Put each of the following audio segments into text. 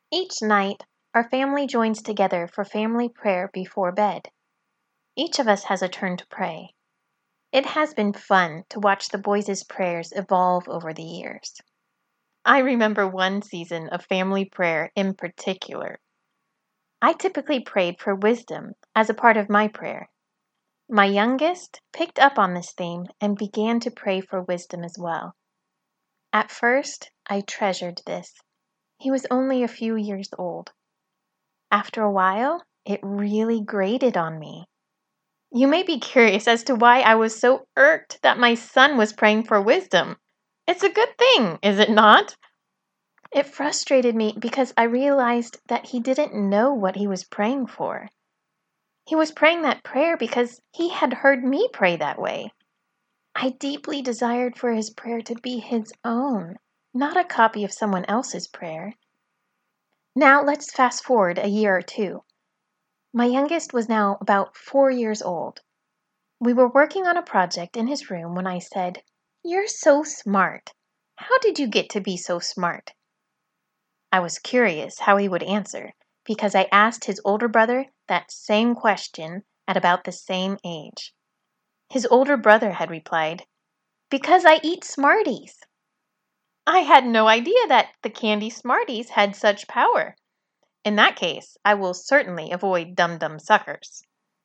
Each night, our family joins together for family prayer before bed. Each of us has a turn to pray. It has been fun to watch the boys' prayers evolve over the years. I remember one season of family prayer in particular. I typically prayed for wisdom as a part of my prayer. My youngest picked up on this theme and began to pray for wisdom as well. At first, I treasured this. He was only a few years old. After a while, it really grated on me. You may be curious as to why I was so irked that my son was praying for wisdom. It's a good thing, is it not? It frustrated me because I realized that he didn't know what he was praying for. He was praying that prayer because he had heard me pray that way. I deeply desired for his prayer to be his own, not a copy of someone else's prayer. Now let's fast forward a year or two. My youngest was now about 4 years old. We were working on a project in his room when I said, "You're so smart. How did you get to be so smart?" I was curious how he would answer because I asked his older brother that same question at about the same age. His older brother had replied, "Because I eat Smarties." I had no idea that the candy Smarties had such power. In that case, I will certainly avoid Dum Dum suckers.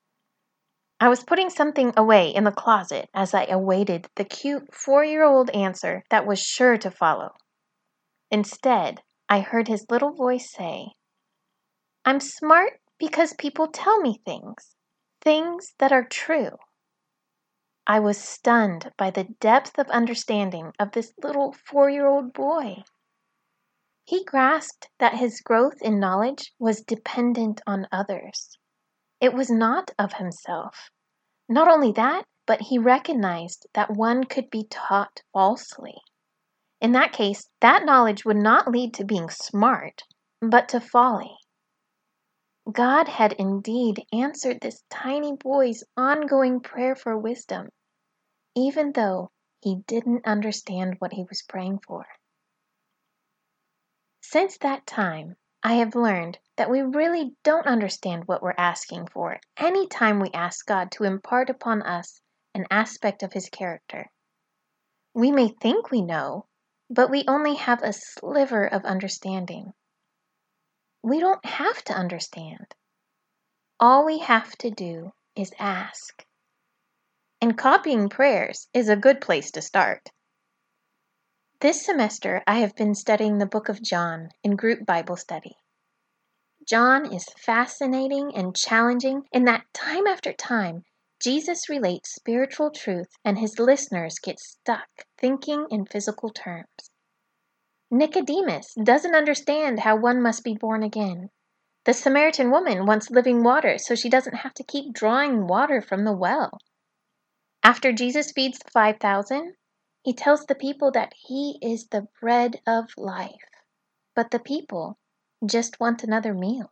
I was putting something away in the closet as I awaited the cute 4-year-old answer that was sure to follow. Instead, I heard his little voice say, "I'm smart because people tell me things that are true." I was stunned by the depth of understanding of this little 4-year-old boy. He grasped that his growth in knowledge was dependent on others. It was not of himself. Not only that, but he recognized that one could be taught falsely. In that case, that knowledge would not lead to being smart, but to folly. God had indeed answered this tiny boy's ongoing prayer for wisdom, even though he didn't understand what he was praying for. Since that time, I have learned that we really don't understand what we're asking for any time we ask God to impart upon us an aspect of His character. We may think we know, but we only have a sliver of understanding. We don't have to understand. All we have to do is ask. And copying prayers is a good place to start. This semester, I have been studying the book of John in group Bible study. John is fascinating and challenging in that time after time, Jesus relates spiritual truth and his listeners get stuck thinking in physical terms. Nicodemus doesn't understand how one must be born again. The Samaritan woman wants living water so she doesn't have to keep drawing water from the well. After Jesus feeds the 5,000, he tells the people that he is the bread of life, but the people just want another meal.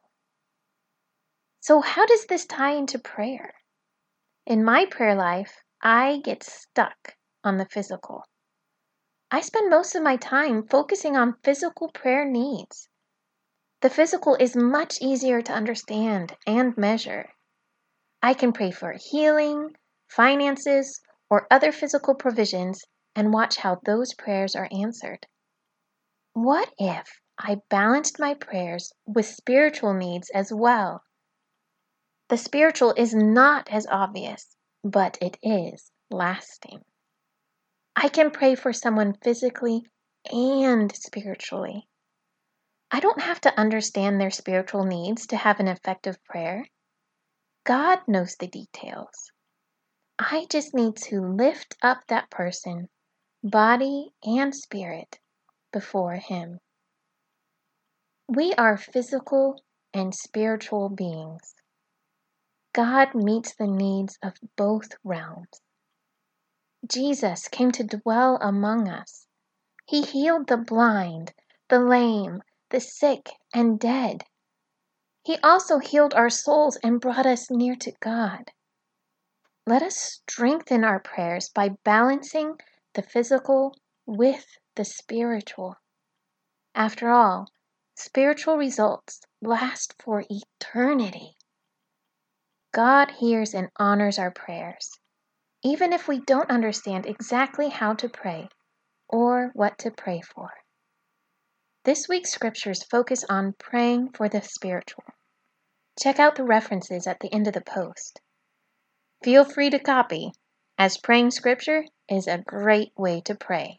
So how does this tie into prayer? In my prayer life, I get stuck on the physical. I spend most of my time focusing on physical prayer needs. The physical is much easier to understand and measure. I can pray for healing, finances, or other physical provisions and watch how those prayers are answered. What if I balanced my prayers with spiritual needs as well? The spiritual is not as obvious, but it is lasting. I can pray for someone physically and spiritually. I don't have to understand their spiritual needs to have an effective prayer. God knows the details. I just need to lift up that person, body and spirit, before Him. We are physical and spiritual beings. God meets the needs of both realms. Jesus came to dwell among us. He healed the blind, the lame, the sick, and dead. He also healed our souls and brought us near to God. Let us strengthen our prayers by balancing the physical with the spiritual. After all, Spiritual results last for eternity. God hears and honors our prayers, even if we don't understand exactly how to pray or what to pray for. This week's scriptures focus on praying for the spiritual. Check out the references at the end of the post. Feel free to copy, as praying scripture is a great way to pray.